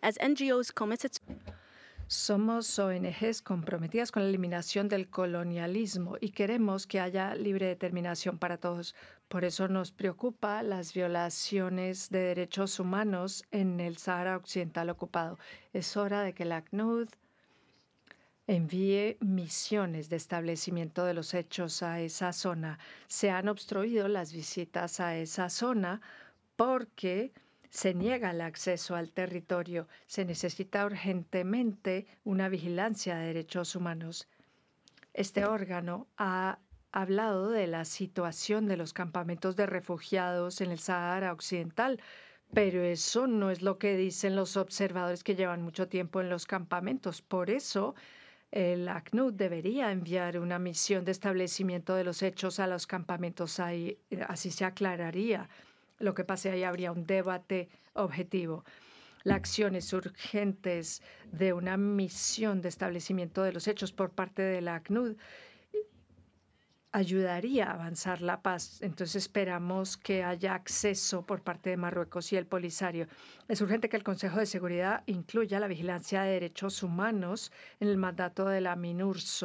as NGOs committed Somos ONGs comprometidas con la eliminación del colonialismo y queremos que haya libre determinación para todos. Por eso nos preocupa las violaciones de derechos humanos en el Sáhara Occidental ocupado. Es hora de que la ACNUD envíe misiones de establecimiento de los hechos a esa zona. Se han obstruido las visitas a esa zona porque se niega el acceso al territorio. Se necesita urgentemente una vigilancia de derechos humanos. Este órgano ha hablado de la situación de los campamentos de refugiados en el Sahara Occidental, pero eso no es lo que dicen los observadores que llevan mucho tiempo en los campamentos. Por eso, el ACNUD debería enviar una misión de establecimiento de los hechos a los campamentos ahí, así se aclararía lo que pase ahí, habría un debate objetivo. Las acciones urgentes de una misión de establecimiento de los hechos por parte de la ACNUD ayudaría a avanzar la paz. Entonces esperamos que haya acceso por parte de Marruecos y el Polisario. Es urgente que el Consejo de Seguridad incluya la vigilancia de derechos humanos en el mandato de la MINURSO.